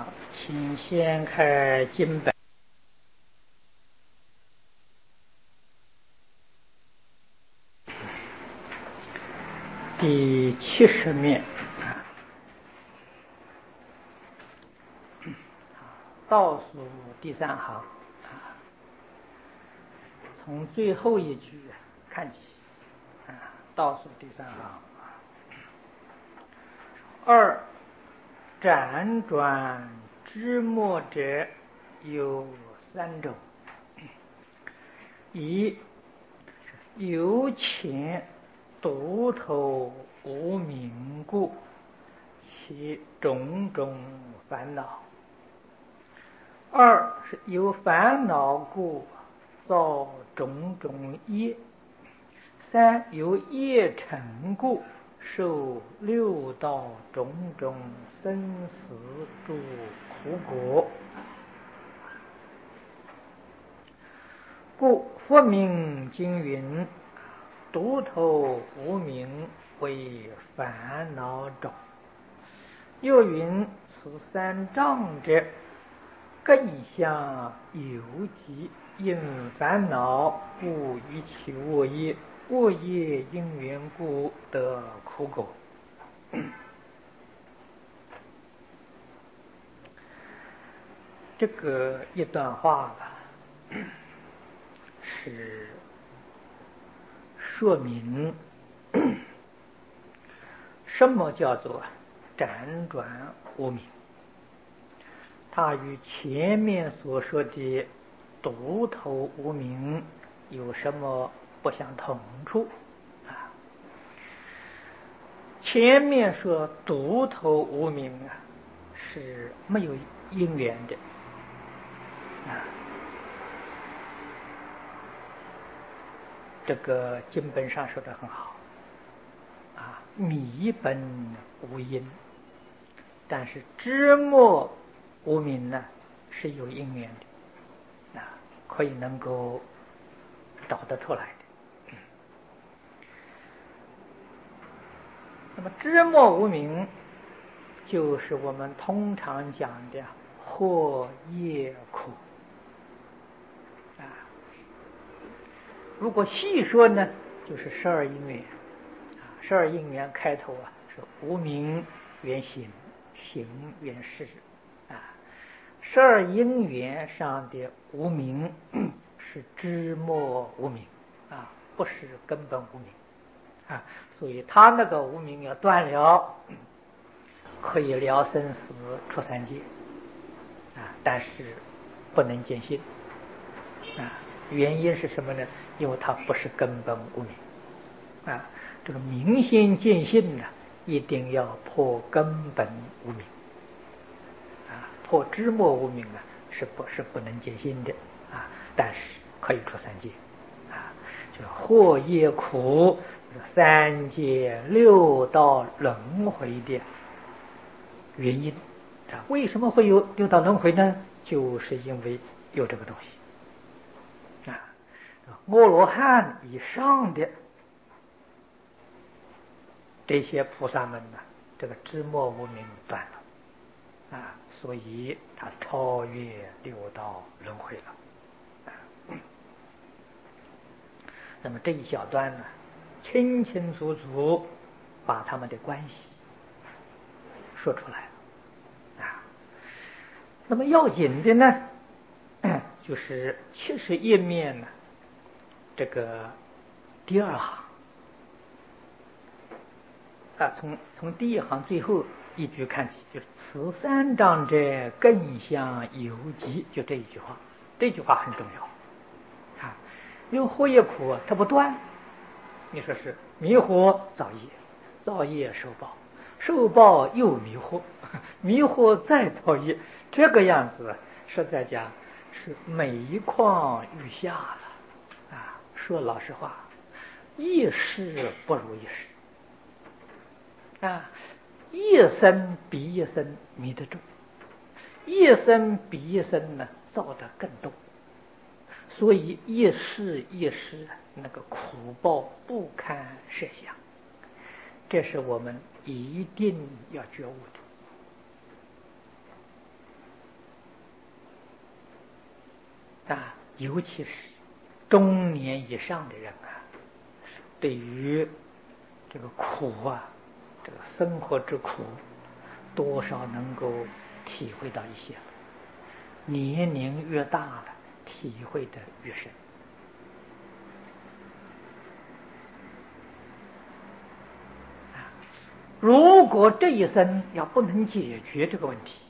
好，请先开经本。第70面，倒数第3行，从最后一句看起，倒数第3行。2辗转知末者有3种：一由前独头无明故，其种种烦恼；2是由烦恼故造种种业；3由业成故受6道种种生死诸苦果。故佛名经云：独头无明为烦恼种。又云：此3障者，更相有极，因烦恼故以其恶业，恶业因缘故得苦果。这个一段话吧，是说明什么叫做辗转无明。它与前面所说的独头无明有什么不相同处？前面说独头无明是没有因缘的，这个经本上说得很好，迷本无因，但是知末无明呢是有因缘的，可以能够找得出来的。那么知末无明就是我们通常讲的惑业苦。如果细说呢，就是12因缘。12因缘开头是无明缘行，行缘事。12因缘上的无明是知末无明，不是根本无明。所以他那个无明要断了，可以了生死出三界，但是不能见性。原因是什么呢？因为它不是根本无明。这个明心见性呢，一定要破根本无明。破知末无明是不能见性的，但是可以出三界。就惑业苦，3界6道轮回的原因。为什么会有6道轮回呢？就是因为有这个东西。阿罗汉以上的这些菩萨们呢，这个知末无明断了，所以他超越6道轮回了。那么这一小段呢，清清楚楚把他们的关系说出来了。那么要紧的呢，就是71面呢，这个第2行。从第1行最后一句看起，就是此3障者，更相有极，就这一句话。这句话很重要。因为惑业苦它不断，你说是迷惑造业，造业受报，受报又迷惑，迷惑再造业，这个样子实在讲是每况愈下了。说老实话，一世不如一世。一生比一生迷得重，一生比一生呢造得更多，所以一世一世那个苦报不堪设想，这是我们一定要觉悟的。 尤其是中年以上的人对于这个苦这个生活之苦，多少能够体会到一些。年龄越大了，体会的越深。如果这一生要不能解决这个问题，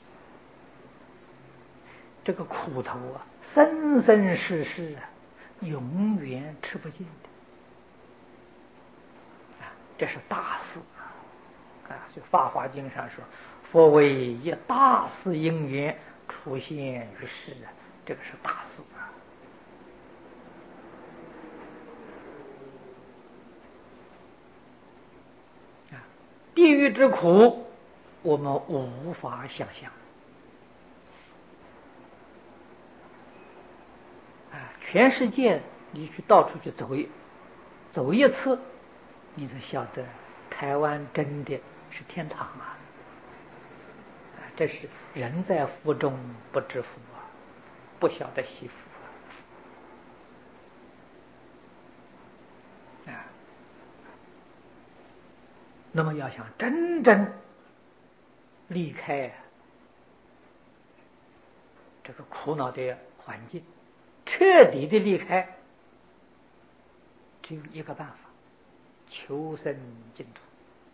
这个苦头生生世世永远吃不尽的这是大事就《法华经》上说，佛为一大事因缘出现于世这个是大事地狱之苦我们无法想象全世界你去到处去走一次，你就晓得台湾真的是天堂这是人在福中不知福不晓得惜福那么要想真正离开这个苦恼的环境，彻底的离开，只有一个办法，求生净土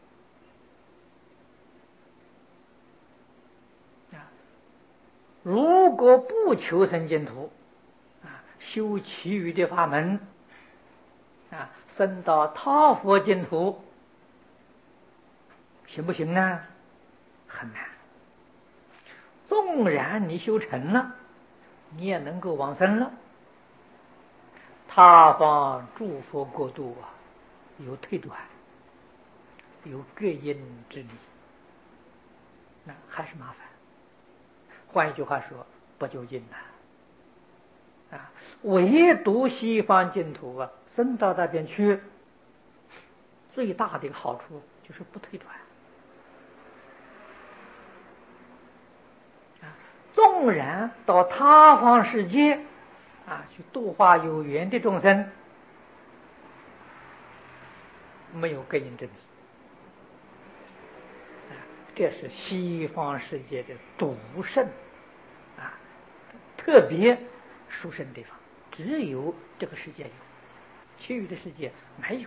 如果不求生净土修其余的法门升到他佛净土，行不行呢？很难。纵然你修成了，你也能够往生了，他方诸佛国度有退转，有各因之理，那还是麻烦。换一句话说，不究竟唯独西方净土升到那边去，最大的一个好处就是不退转。纵然到他方世界去度化有缘的众生，没有各因之理这是西方世界的独胜特别殊胜的地方，只有这个世界有，其余的世界没有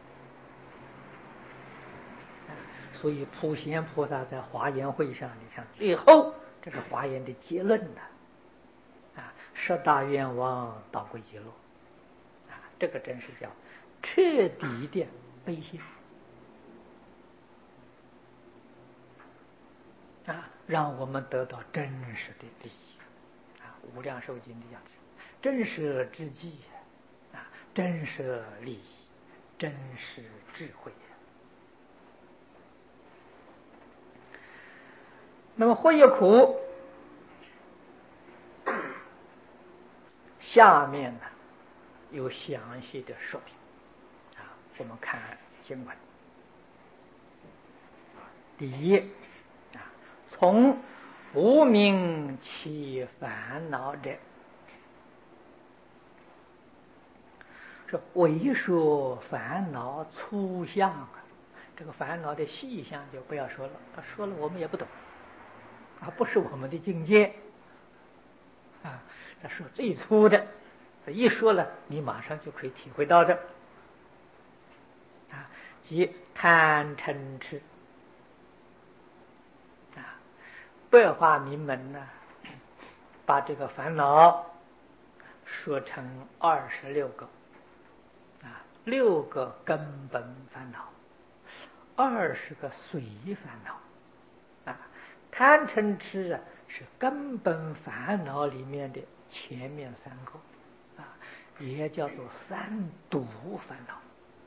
所以普贤菩萨在华严会上，你看最后这是华严的结论十大愿望导归极乐这个真是叫彻底的悲心让我们得到真实的利益无量寿经的样子，真实之际真实利益，真实智慧那么会业苦下面呢有详细的说明我们看经文。第一从无明起烦恼者，说为说烦恼粗相这个烦恼的细项就不要说了，他说了我们也不懂不是我们的境界他说最粗的，一说了你马上就可以体会到的即贪嗔痴白话明门呢，把这个烦恼说成26个6个根本烦恼，20个随烦恼贪嗔痴是根本烦恼里面的前面3个也叫做三毒烦恼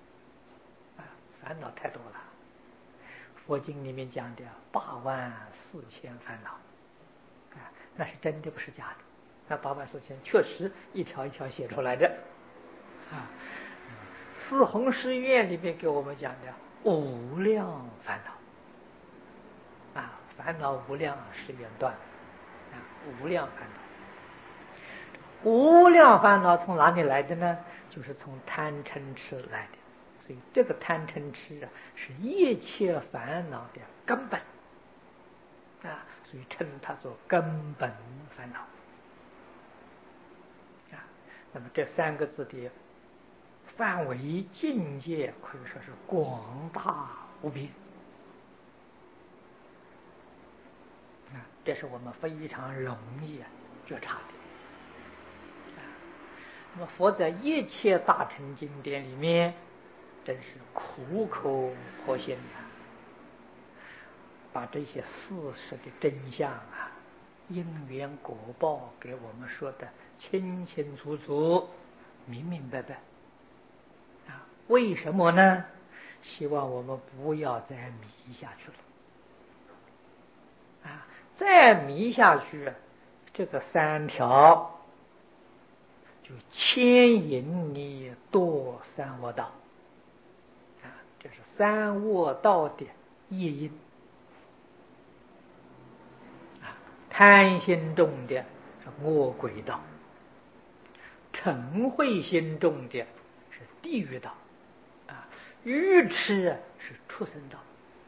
烦恼太多了。佛经里面讲的84000烦恼那是真的不是假的，那84000确实一条一条写出来的四弘誓愿里面给我们讲的无量烦恼烦恼无量是缘断无量烦恼无量烦恼从哪里来的呢？就是从贪嗔痴来的。所以这个贪嗔痴啊，是一切烦恼的根本啊，所以称它做根本烦恼啊。那么这三个字的范围境界可以说是广大无边啊，这是我们非常容易觉察的。那么佛在一切大乘经典里面，真是苦口婆心把这些事实的真相因缘果报给我们说的清清楚楚、明明白白为什么呢？希望我们不要再迷下去了再迷下去，这个三条就牵引你堕三恶道这是三恶道的业因贪心重的是恶鬼道，嗔恚心重的是地狱道愚痴是畜生道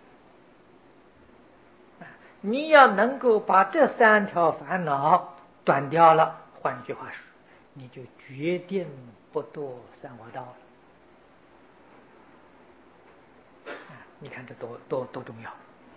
你要能够把这三条烦恼断掉了，换句话说，你就决定不堕三恶道了你看这多重要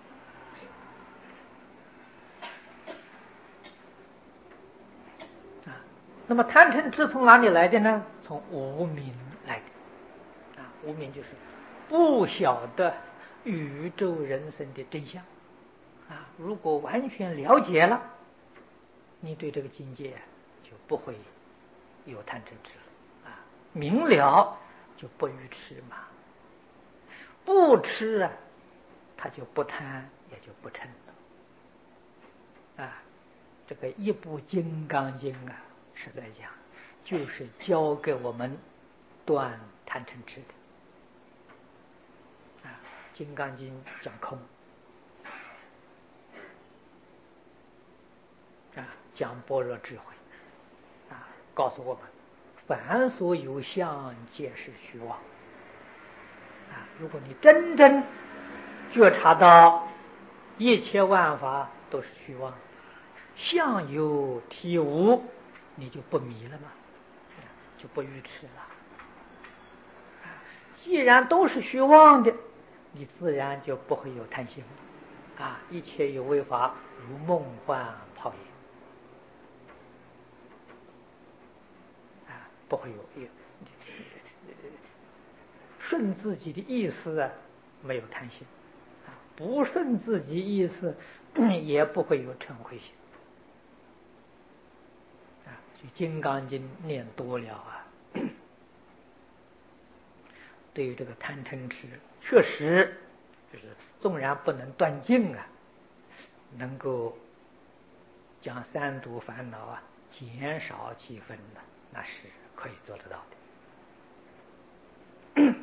那么贪嗔痴从哪里来的呢？从无明来的无明就是不晓得宇宙人生的真相如果完全了解了，你对这个境界就不会有贪嗔痴了明了就不愚痴嘛，不痴他就不贪，也就不嗔了这个一部《金刚经》实在讲就是教给我们断贪嗔痴的《金刚经》讲空讲般若智慧告诉我们凡所有相皆是虚妄如果你真正觉察到一切万法都是虚妄，相由体无，你就不迷了嘛，就不愚痴了既然都是虚妄的，你自然就不会有贪心一切有为法如梦幻泡影不会有顺自己的意思没有贪心不顺自己意思也不会有嗔恚心所以《金刚经》念多了对于这个贪嗔痴确实就是纵然不能断尽能够将三毒烦恼减少几分那是可以做得到的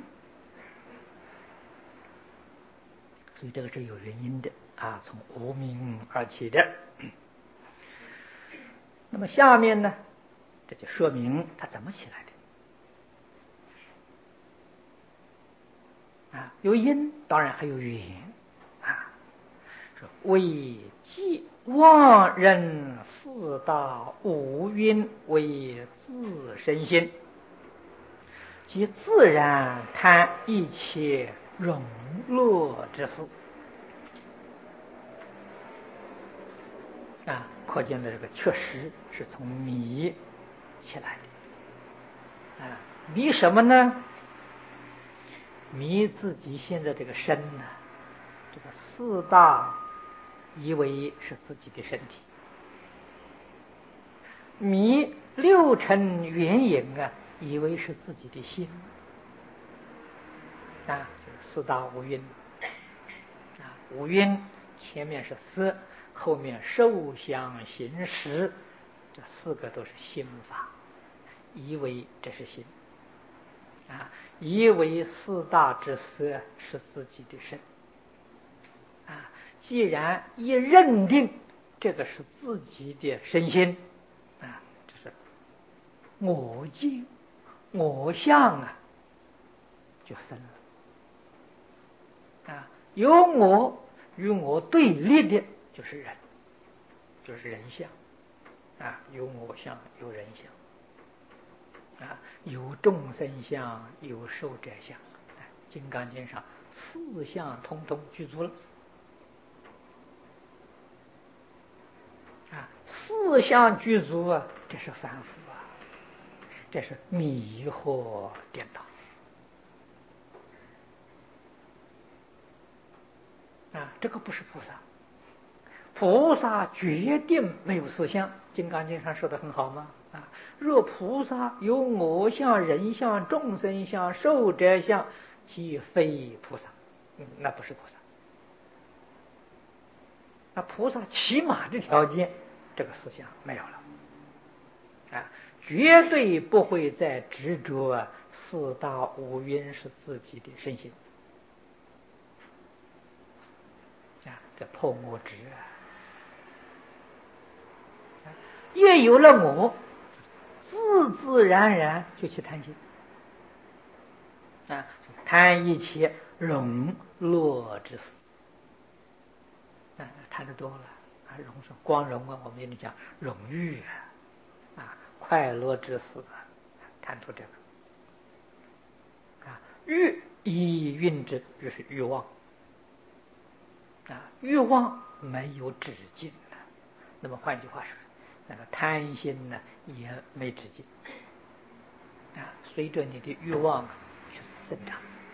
所以这个是有原因的从无明而起的那么下面呢，这就说明它怎么起来的有因，当然还有缘说为即妄认四大五蕴为自身心，即自然贪一切荣乐之事可见的这个确实是从迷起来的迷什么呢？迷自己现在这个身这个四大以为是自己的身体，迷六尘缘影以为是自己的心四大五蕴五蕴前面是色，后面受想行识，这四个都是心法，以为这是心以为四大之色是自己的身既然认定这个是自己的身心这是我见、我相啊，就生了啊。有我与我对立的就是人，就是人相啊，有我相，有人相啊，有众生相，有寿者相。金刚经上四相通通具足了啊！四相具足啊，这是凡夫啊，这是迷惑颠倒啊！这个不是菩萨，菩萨决定没有四相。金刚经上说的很好吗？啊，若菩萨有我相、人相、众生相、寿者相，即非菩萨。那不是菩萨。那菩萨起码的条件，这个思想没有了啊，绝对不会再执着四大五蕴是自己的身心啊，这破我执啊，越有了我，自自然然就去贪心啊，贪一切荣乐之事啊，贪得多了啊，荣是光荣啊，我们也得讲荣誉啊，快乐之事啊，贪图这个。欲以蕴之，就是欲望啊，欲望没有止境的。那么换句话说，那个贪心呢也没止境啊，随着你的欲望去增长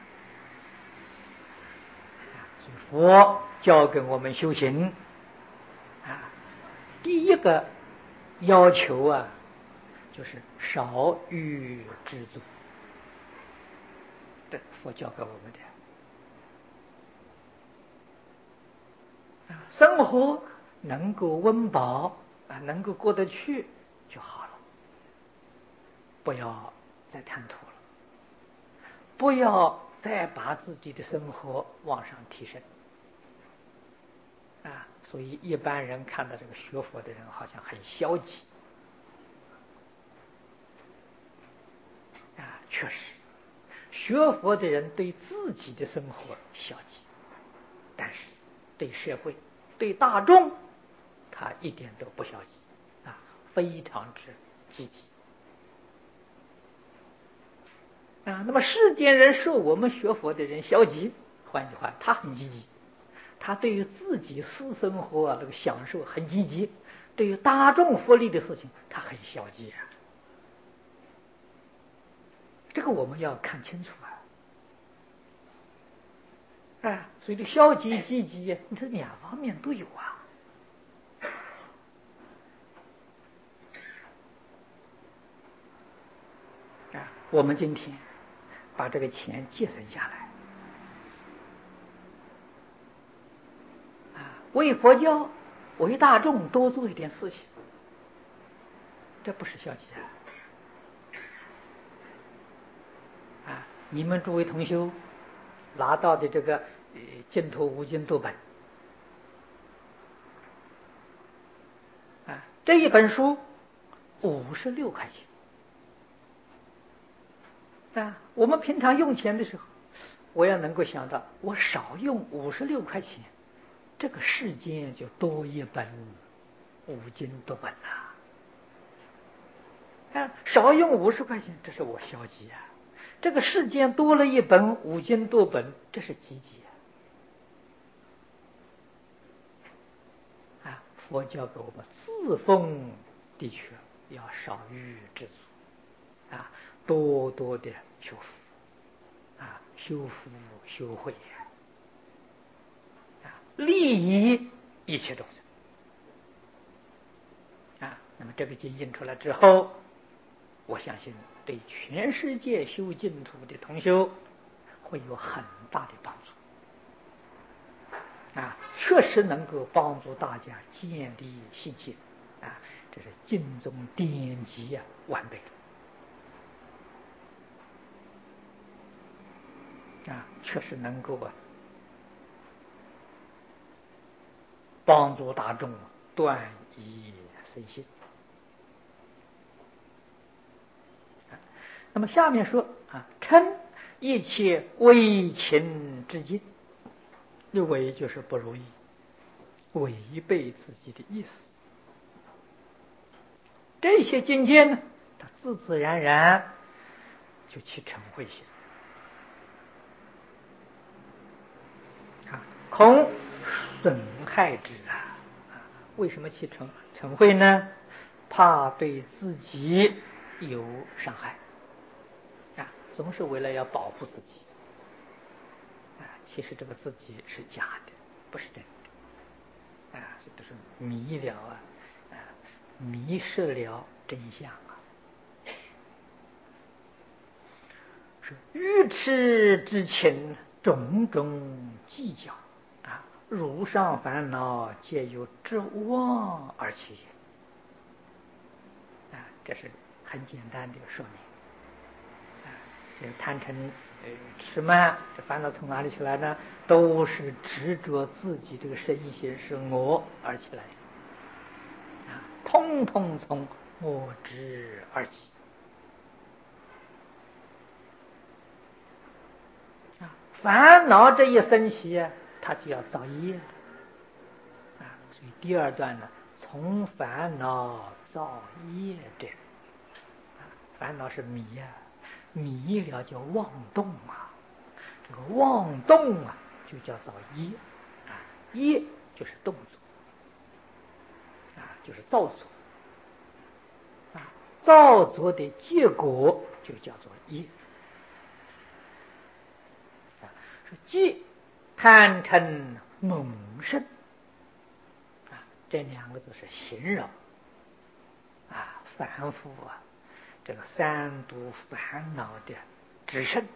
啊。所以佛教给我们修行啊，第一个要求啊，就是少欲知足。这佛教给我们的。生活能够温饱啊，能够过得去就好了，不要再贪图了，不要再把自己的生活往上提升啊。所以一般人看到这个学佛的人好像很消极啊，确实，学佛的人对自己的生活消极，但是对社会、对大众，他一点都不消极啊，非常之积极啊。那么世间人受我们学佛的人消极，换句话，他很积极，他对于自己私生活啊这个享受很积极，对于大众福利的事情他很消极啊。这个我们要看清楚啊！所以这消极积极，你这两方面都有啊。我们今天把这个钱节省下来啊，为佛教、为大众多做一点事情，这不是消极啊！你们诸位同修拿到的这个净土五经读本啊，这一本书56块钱啊。我们平常用钱的时候，我要能够想到，我少用56块钱，这个世间就多一本五经读本啊，少用50块钱，这是我消极啊。这个世间多了一本五经读本，这是积极啊。佛教给我们自奉的确要少欲知足啊，多多的修福啊，修福修慧啊，利益一切众生啊。那么这个经印出来之后，我相信对全世界修净土的同修会有很大的帮助啊，确实能够帮助大家建立信心啊，这是经中典籍完备啊，确实能够帮助大众断疑生信那么下面说嗔一切为情之境，为就是不如意，违背自己的意思。这些境界呢，它自自然然就起嗔恚心。恐损害之为什么起嗔恚呢？怕对自己有伤害总是为了要保护自己其实这个自己是假的，不是真的这都是迷了迷失了真相是愚痴之情，种种计较如上烦恼皆由知妄而起这是很简单的说明这贪嗔痴慢，这烦恼从哪里起来呢？都是执着自己这个身心是我而起来通通从我执而起烦恼这一生起它就要造业所以第二段呢，从烦恼造业者烦恼是迷迷了叫妄动这个妄动就叫造业业就是动作就是造作造作的结果就叫做业是即贪嗔猛盛这两个字是形容凡夫这个三毒烦恼的之盛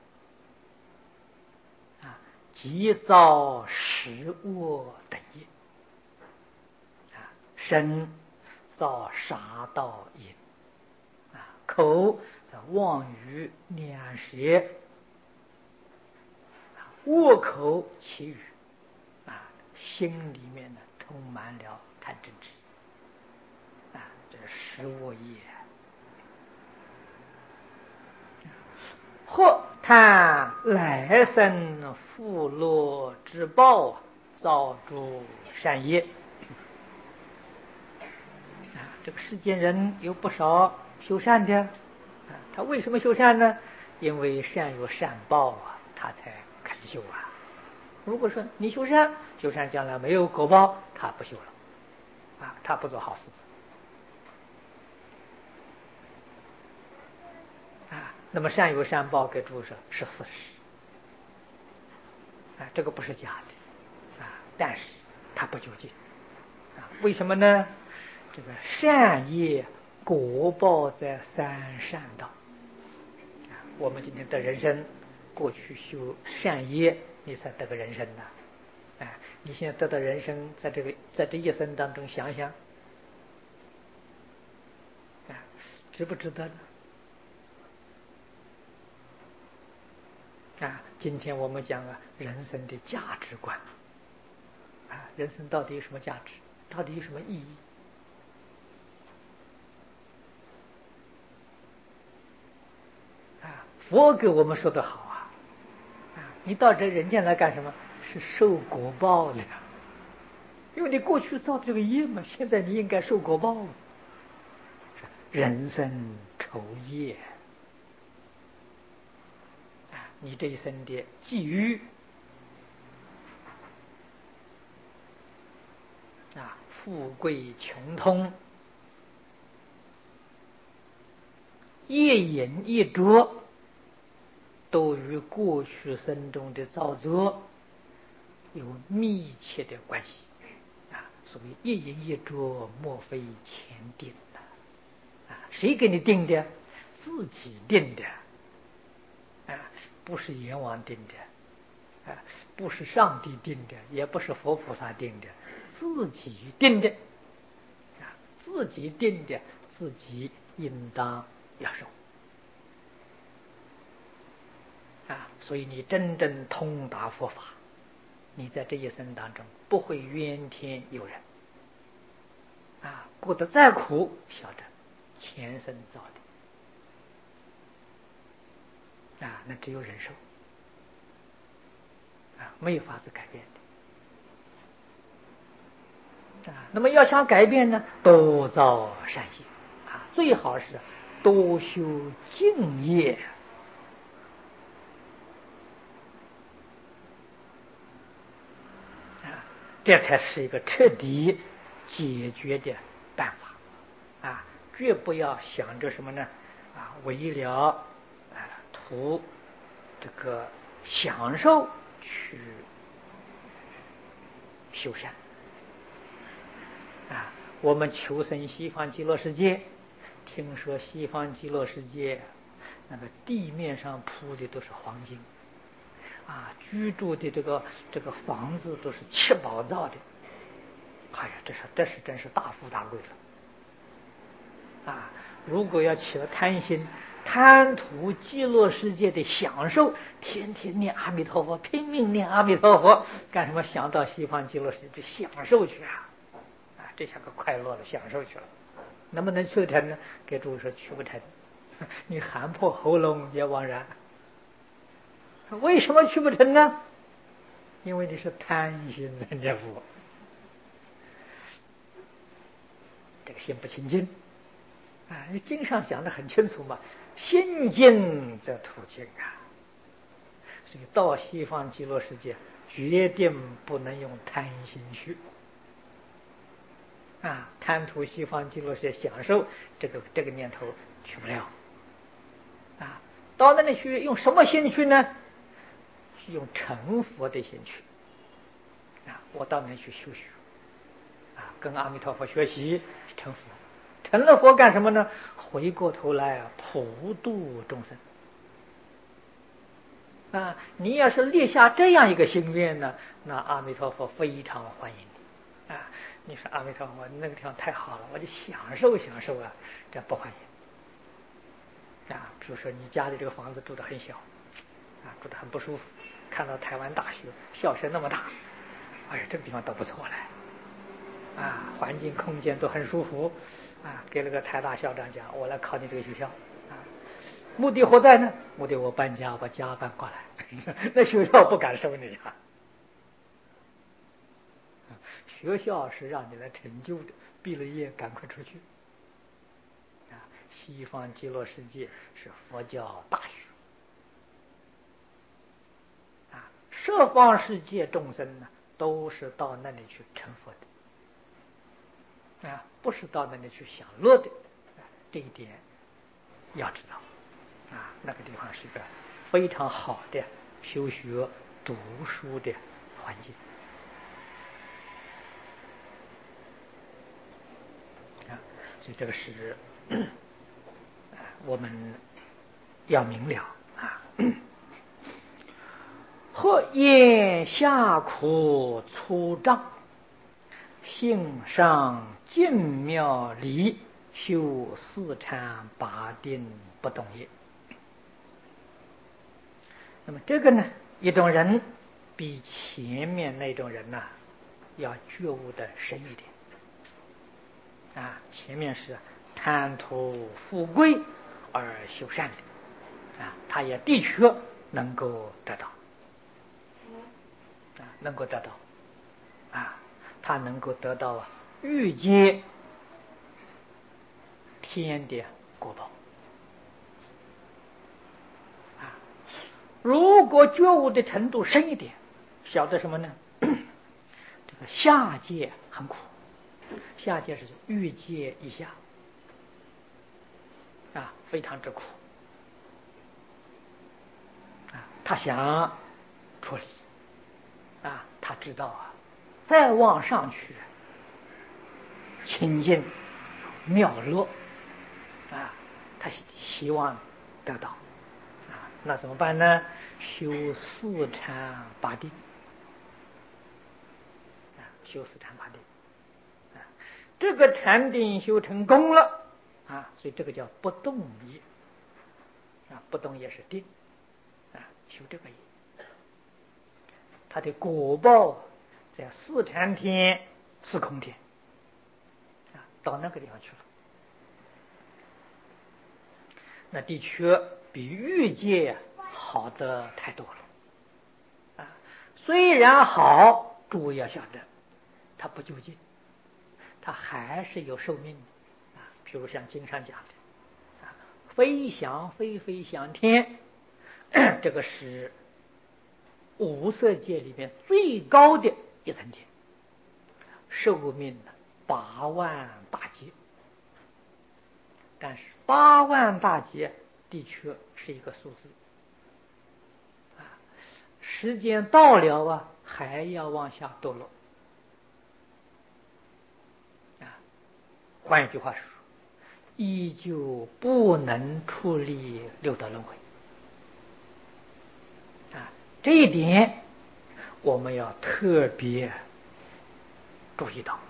即造食恶等业身造杀盗淫口妄语两舌恶口绮语心里面呢充满了贪嗔痴这是食恶业或贪来生福乐之报造诸善业这个世间人有不少修善的他为什么修善呢？因为善有善报他才肯修如果说你修善将来没有果报，他不修了他不做好事那么善有善报给诸说是事实这个不是假的但是他不究竟为什么呢？这个善业果报在三善道我们今天得人生，过去修善业你才得个人生你现在得到人生，在这一生当中想想值不值得呢？今天我们讲人生的价值观人生到底有什么价值，到底有什么意义佛给我们说的好你到这人间来干什么？是受果报的因为你过去造这个业嘛，现在你应该受果报人生酬业你这一生的际遇富贵穷通，一饮一啄都与过去生中的造作有密切的关系所谓一饮一啄莫非前定谁给你定的？自己定的不是阎王定的不是上帝定的，也不是佛菩萨定的，自己定的自己定的，自己应当要受所以你真正通达佛法，你在这一生当中不会怨天尤人过得再苦，晓得前生造的那只有忍受没有法子改变的那么要想改变呢，多造善业最好是多修净业这才是一个彻底解决的办法绝不要想着什么呢为了图这个享受去修善我们求生西方极乐世界，听说西方极乐世界那个地面上铺的都是黄金居住的这个房子都是七宝造的，这是真是大富大贵了如果要起了贪心，贪图极乐世界的享受，天天念阿弥陀佛，拼命念阿弥陀佛，干什么？想到西方极乐世界去享受去这下个快乐了，享受去了。能不能去得成呢？给诸位说去不成，你喊破喉咙也枉然。为什么去不成呢？因为你是贪心在念佛，这个心不清净经上讲得很清楚嘛，心净则土净所以到西方极乐世界决定不能用贪心去贪图西方极乐世界享受，这个念头去不了到那里去用什么心去呢？是用成佛的心去我到那里去修学跟阿弥陀佛学习成佛，成了佛干什么呢？回过头来普度众生你要是立下这样一个心愿呢，那阿弥陀佛非常欢迎你你说阿弥陀佛那个地方太好了，我就享受享受这不欢迎比如说你家里这个房子住得很小住得很不舒服，看到台湾大学校声那么大，这个地方倒不错了环境空间都很舒服给了个台大校长讲，我来考你这个学校目的何在呢？目的我搬家，把家搬过来那学校不敢收你学校是让你来成就的，毕了业赶快出去西方极乐世界是佛教大学十方世界众生呢，都是到那里去成佛的不是到那里去享乐的这一点要知道那个地方是一个非常好的修学读书的环境所以这个是我们要明了何言下苦粗障，性上净妙理，修四禅八定不动业。那么这个呢，一种人比前面那种人要觉悟的深一点前面是贪图富贵而修善的他也的确能够得到能够得到他能够得到欲界天的果报如果觉悟的程度深一点，晓得什么呢？这个下界很苦，下界是欲界以下非常之苦他想出离他知道再往上去清净妙乐他希望得到那怎么办呢？修四禅八定修四禅八定这个禅定修成功了所以这个叫不动业不动业是定修这个业，他的果报在四禅天四空天到那个地方去了，那的确比欲界好的太多了。虽然好，诸位要晓得，它不究竟，它还是有寿命的。譬如像经上讲的，飞翔飞翔天，这个是五色界里面最高的一层界，寿命8万大劫。但是8万大劫的确是一个数字，时间到了还要往下堕落。换一句话说，依旧不能处理六道轮回。这一点我们要特别注意到。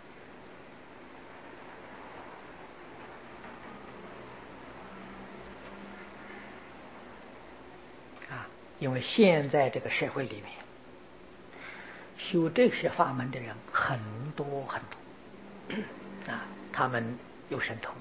因为现在这个社会里面，修这些法门的人很多很多，他们有神通，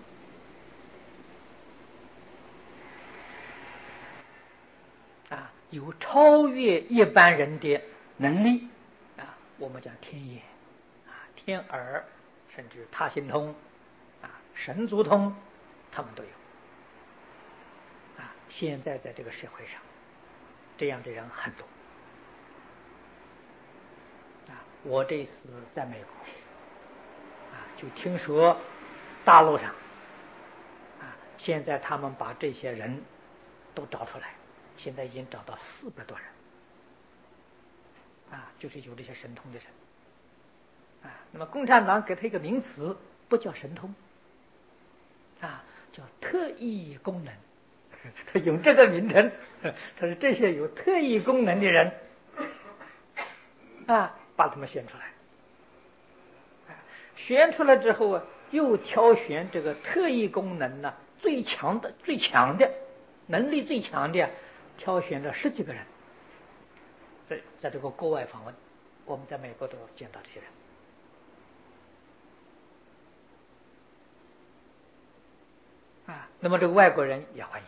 有超越一般人的能力，我们讲天眼，天耳，甚至他心通，神足通，他们都有。现在在这个社会上，这样的人很多。我这次在美国，就听说大陆上，现在他们把这些人都找出来，现在已经找到400多人，就是有这些神通的人。那么共产党给他一个名词，不叫神通，叫特异功能。他用这个名称，他说这些有特异功能的人，把他们选出来。选出来之后又挑选这个特异功能最强的能力最强的，挑选了10几个人。在这个国外访问，我们在美国都见到这些人。那么这个外国人也欢迎，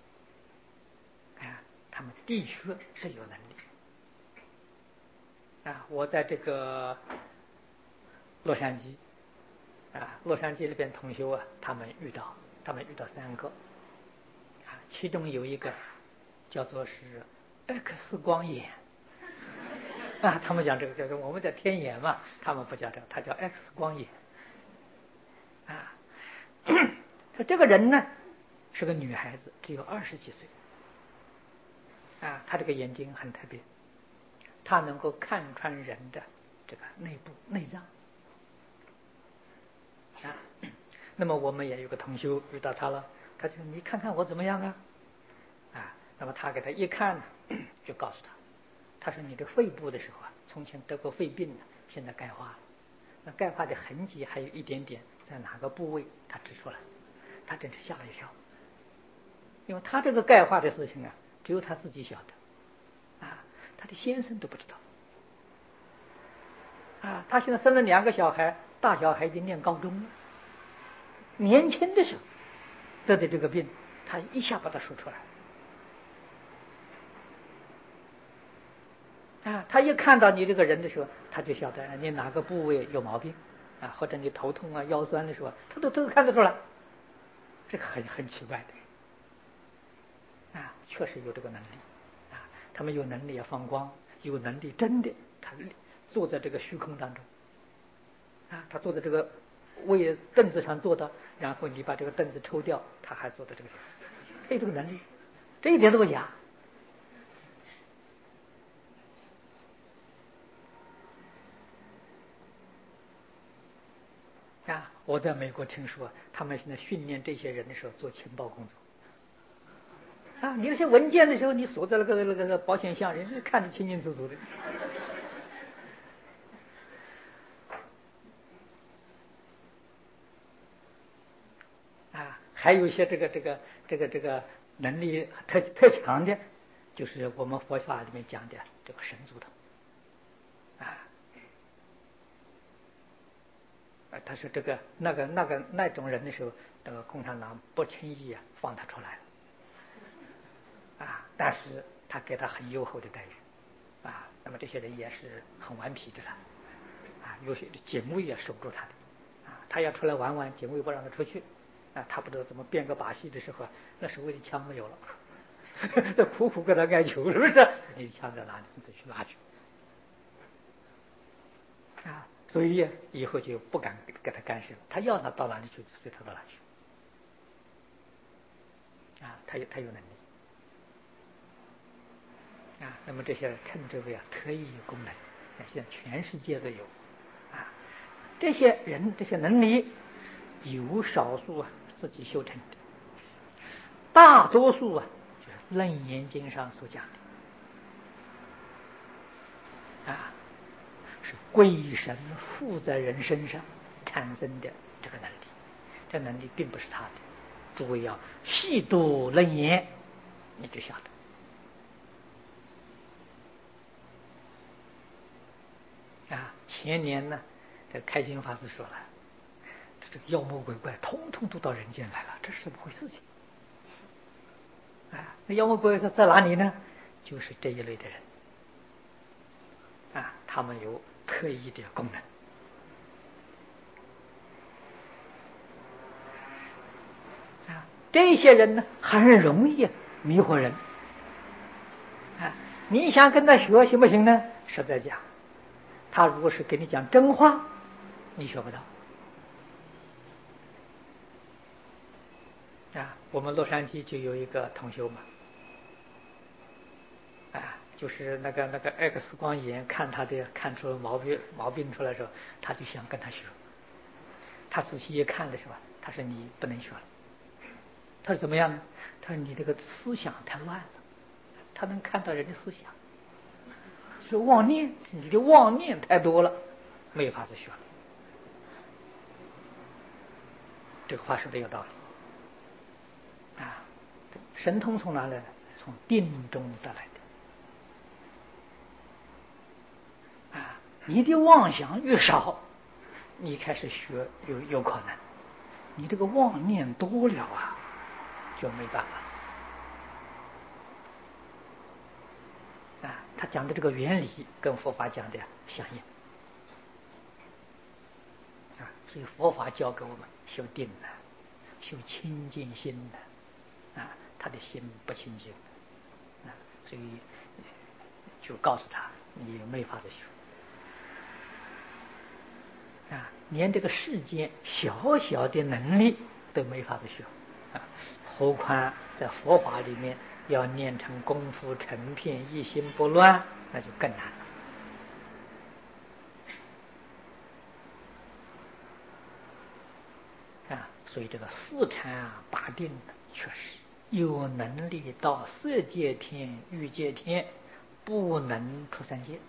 他们的确是有能力。我在这个洛杉矶，洛杉矶那边同修他们遇到3个，其中有一个叫做是 X 光眼，他们讲这个叫做我们叫天眼嘛，他们不叫这个，他叫 X 光眼。这个人呢是个女孩子，只有20几岁，她这个眼睛很特别，她能够看穿人的这个内部内脏。那么我们也有个同修遇到他了，他就说你看看我怎么样那么他给他一看就告诉他说你这肺部的时候从前得过肺病现在钙化了，那钙化的痕迹还有一点点在哪个部位，他指出来，他真是吓了一跳，因为他这个钙化的事情只有他自己晓得，他的先生都不知道，他现在生了2个小孩，大小孩已经念高中了，年轻的时候得的这个病，他一下把它说出来。他一看到你这个人的时候，他就晓得你哪个部位有毛病，或者你头痛腰酸的时候，他都看得出来。这个很奇怪的，确实有这个能力，他们有能力放光，有能力真的，他坐在这个虚空当中，他坐在这个位凳子上坐的，然后你把这个凳子抽掉，他还坐在这个地方，他有这个能力，这一点都不假。我在美国听说，他们现在训练这些人的时候做情报工作。你那些文件的时候，你锁在那个保险箱，人家看得清清楚楚的。还有一些这个能力特强的，就是我们佛法里面讲的这个神足通。他说这个那种人的时候，这个共产党不轻易放他出来但是他给他很优厚的待遇，啊，那么这些人也是很顽皮的了，啊，有些警卫也守住他的，啊，他要出来玩玩，警卫不让他出去，啊，他不知道怎么变个把戏的时候，那手里的枪没有了，这苦苦跟他哀求，是不是？你的枪在哪里？你自己去拿去。啊，所以以后就不敢给他干涉，他要他到哪里去，随他到哪里去。啊，他有能力。啊，那么这些称之为特异功能，现在全世界都有。啊，这些人这些能力，有少数自己修成的，大多数就是《楞严经》上所讲的。啊，是鬼神附在人身上产生的这个能力，这能力并不是他的。诸位要细读楞严，你就晓得。啊，前年呢，这开心法师说了，这个妖魔鬼怪通通都到人间来了，这是怎么回事情？啊，那妖魔鬼怪在哪里呢？就是这一类的人。啊，他们有特异的功能。啊，这些人呢，很容易迷惑人。啊，你想跟他学行不行呢？实在讲，他如果是跟你讲真话，你学不到。啊，我们洛杉矶就有一个同修嘛，啊，就是那个 X 光眼看他的看出毛病出来的时候，他就想跟他学。他仔细一看的时候，他说你不能学了。他说怎么样呢？他说你这个思想太乱了，他能看到人的思想，是妄念，你的妄念太多了，没有法子学了。这个话说的有道理。啊，神通从哪来？从定中得来的。啊，你的妄想越少，你开始学有可能。你这个妄念多了啊，就没办法。啊，他讲的这个原理跟佛法讲的相应。啊，所以佛法教给我们修定的，修清净心的。啊，他的心不清净。啊，所以就告诉他，你没法子学。啊，连这个世间小小的能力都没法子学。啊，何况在佛法里面要念成功夫成片，一心不乱，那就更难了。啊，所以这个四禅八定确实有能力到色界天、欲界天，不能出三界。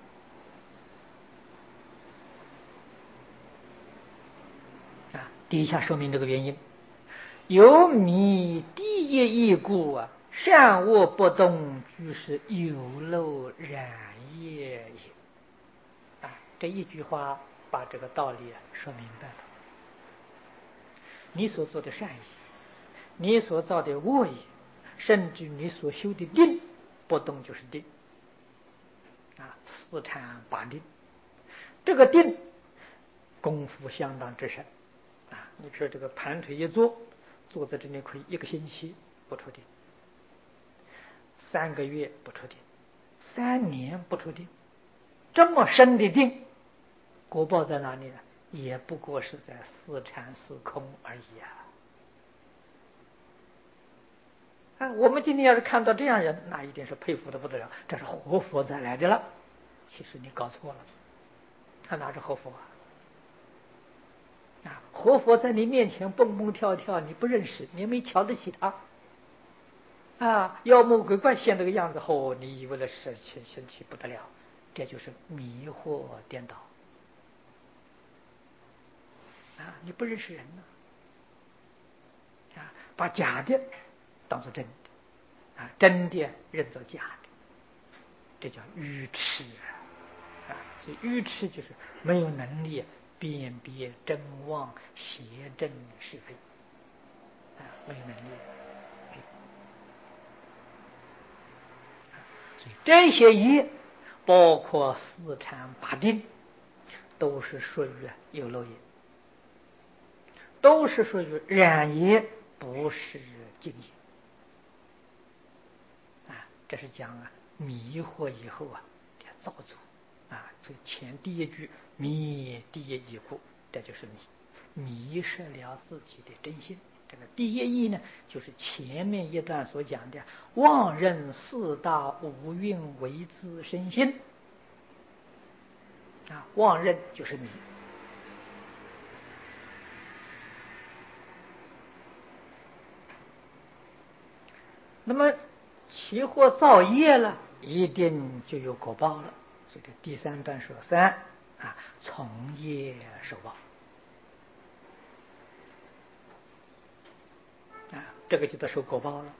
啊，底下说明这个原因：有迷地业异故啊，善恶不动，俱是有漏染业也。啊，这一句话把这个道理说明白了。你所做的善业，你所造的恶业，甚至你所修的定，不动就是定。啊，四禅八定，这个定功夫相当之深。啊，你说这个盘腿一坐，坐在这里可以1个星期不出定，3个月不出定，3年不出定，这么深的定，果报在哪里呢？也不过是在四禅四空而已啊！啊，我们今天要是看到这样人，那一定是佩服的不得了，这是活佛再来的了。其实你搞错了，他哪是活佛啊？啊，活佛在你面前蹦蹦跳跳，你不认识，你没瞧得起他。啊，妖魔鬼怪现这个样子后，你以为了神奇不得了，这就是迷惑颠倒。啊，你不认识人呢。啊，把假的当作真的，啊，真的认作假的，这叫愚痴啊！所以愚痴就是没有能力辨别真妄、邪正是非。啊，没有能力。 所以这些业，包括四禅八定，都是属于有漏业，都是属于染业，不是净业。这是讲迷惑以后的造作这前第一句迷第一义故，这就是迷失了自己的真心。这个第一义呢，就是前面一段所讲的妄认四大五蕴为自身心妄认就是迷。那么起或造业了，一定就有果报了。所以这第三段说三从业受报这个就得受果报了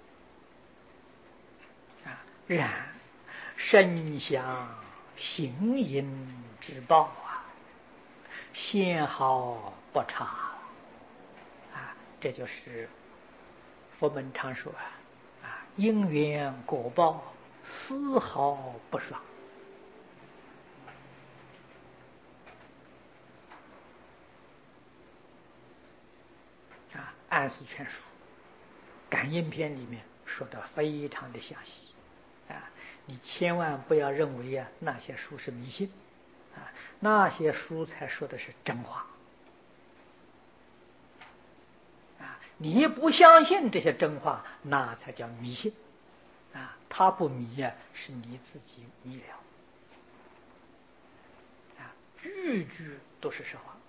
然身相行淫之报先毫不差这就是佛门常说因缘果报丝毫不爽安世全书感应篇里面说的非常的详细你千万不要认为那些书是迷信那些书才说的是真话你不相信这些真话，那才叫迷信他不迷是你自己迷了句句都是实话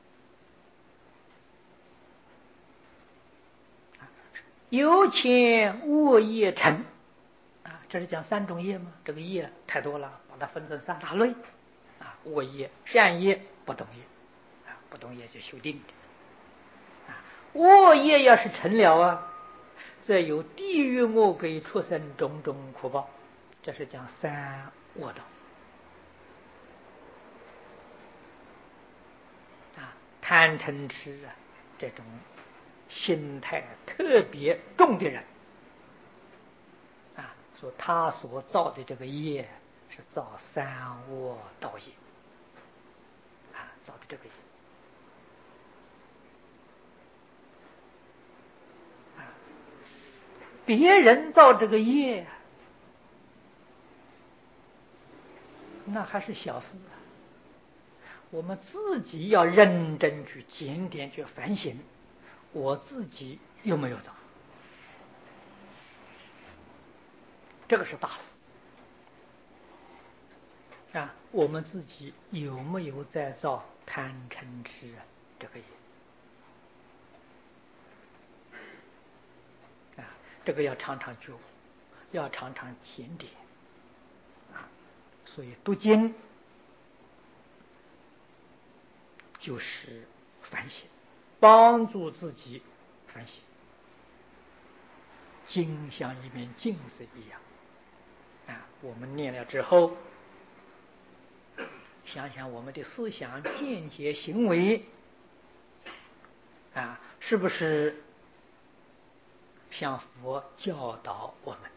有钱恶业成这是讲三种业吗？这个业太多了，把它分成三大类恶业、善业、不动业不动业就修定的恶业要是成了则有地狱恶鬼畜生种种苦报，这是讲三恶道贪嗔痴这种心态特别重的人说他所造的这个业是造三恶道业造的这个业别人造这个业那还是小事我们自己要认真去检点去反省我自己有没有造这个是大事我们自己有没有在造贪嗔痴这个业这个要常常觉悟要常常检点所以读经就是反省帮助自己反省经像一面镜子一样我们念了之后想想我们的思想见解行为是不是像佛教导我们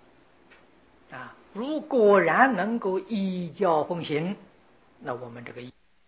的如果然能够依教奉行，那我们这个